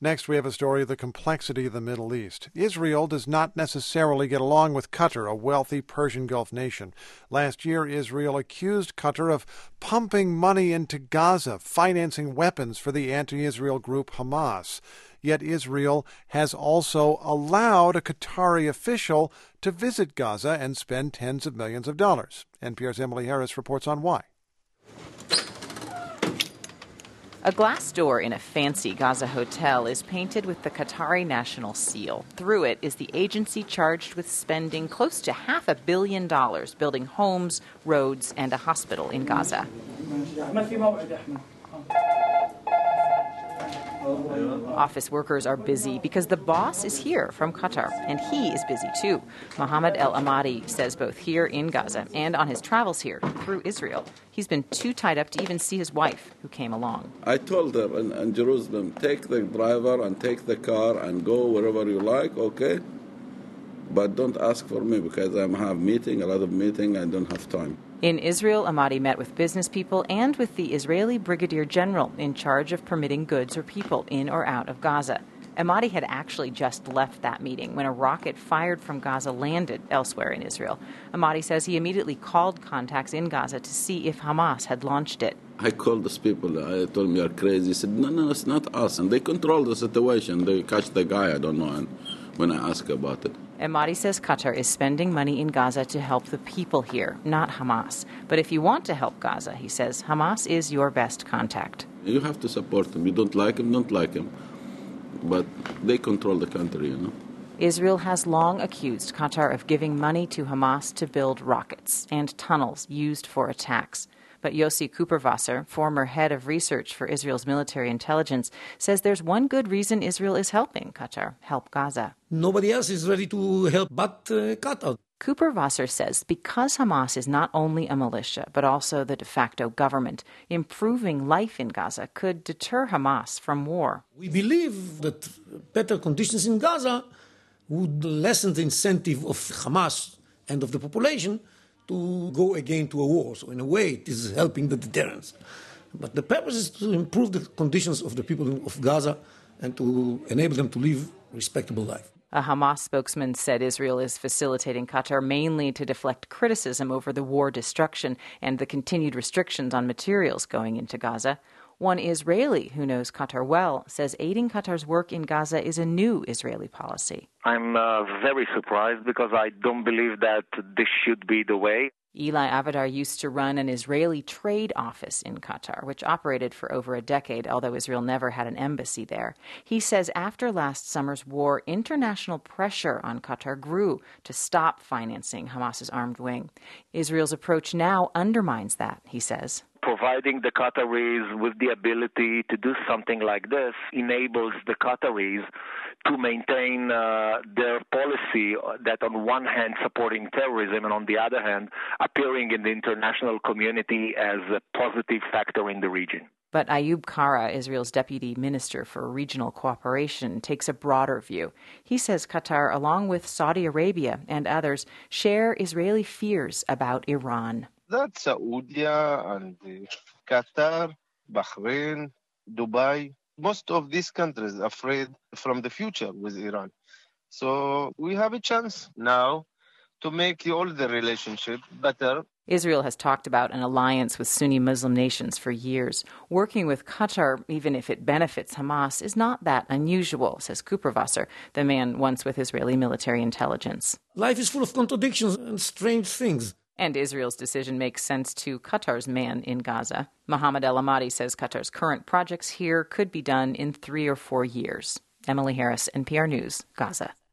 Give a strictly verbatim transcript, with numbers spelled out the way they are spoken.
Next, we have a story of the complexity of the Middle East. Israel does not necessarily get along with Qatar, a wealthy Persian Gulf nation. Last year, Israel accused Qatar of pumping money into Gaza, financing weapons for the anti-Israel group Hamas. Yet Israel has also allowed a Qatari official to visit Gaza and spend tens of millions of dollars. N P R's Emily Harris reports on why. A glass door in a fancy Gaza hotel is painted with the Qatari national seal. Through it is the agency charged with spending close to half a billion dollars building homes, roads, and a hospital in Gaza. Office workers are busy because the boss is here from Qatar, and he is busy too. Mohammed El Amadi says both here in Gaza and on his travels here through Israel, he's been too tied up to even see his wife, who came along. I told her in, in Jerusalem, take the driver and take the car and go wherever you like, okay? But don't ask for me because I have meeting, a lot of meeting, I don't have time. In Israel, Amadi met with business people and with the Israeli brigadier general in charge of permitting goods or people in or out of Gaza. Amadi had actually just left that meeting when a rocket fired from Gaza landed elsewhere in Israel. Amadi says he immediately called contacts in Gaza to see if Hamas had launched it. I called these people. I told them, you're crazy. He said, no, no, it's not us. And they control the situation. They catch the guy, I don't know, and when I ask about it. Amadi says Qatar is spending money in Gaza to help the people here, not Hamas. But if you want to help Gaza, he says, Hamas is your best contact. You have to support them. You don't like him, don't like him. But they control the country, you know. Israel has long accused Qatar of giving money to Hamas to build rockets and tunnels used for attacks. But Yossi Kuperwasser, former head of research for Israel's military intelligence, says there's one good reason Israel is helping Qatar help Gaza. Nobody else is ready to help but uh, Qatar. Kuperwasser says because Hamas is not only a militia, but also the de facto government, improving life in Gaza could deter Hamas from war. We believe that better conditions in Gaza would lessen the incentive of Hamas and of the population to go again to a war. So in a way, it is helping the deterrence. But the purpose is to improve the conditions of the people of Gaza and to enable them to live a respectable life. A Hamas spokesman said Israel is facilitating Qatar mainly to deflect criticism over the war destruction and the continued restrictions on materials going into Gaza. One Israeli who knows Qatar well says aiding Qatar's work in Gaza is a new Israeli policy. I'm uh, very surprised because I don't believe that this should be the way. Eli Avadar used to run an Israeli trade office in Qatar, which operated for over a decade, although Israel never had an embassy there. He says after last summer's war, international pressure on Qatar grew to stop financing Hamas's armed wing. Israel's approach now undermines that, he says. Providing the Qataris with the ability to do something like this enables the Qataris to maintain uh, their policy that on one hand supporting terrorism and on the other hand appearing in the international community as a positive factor in the region. But Ayub Kara, Israel's deputy minister for regional cooperation, takes a broader view. He says Qatar, along with Saudi Arabia and others, share Israeli fears about Iran. That's Saudi and Qatar, Bahrain, Dubai. Most of these countries are afraid from the future with Iran. So we have a chance now to make all the relationship better. Israel has talked about an alliance with Sunni Muslim nations for years. Working with Qatar, even if it benefits Hamas, is not that unusual, says Kuperwasser, the man once with Israeli military intelligence. Life is full of contradictions and strange things. And Israel's decision makes sense to Qatar's man in Gaza. Mohammed El Amadi says Qatar's current projects here could be done in three or four years. Emily Harris, N P R News, Gaza.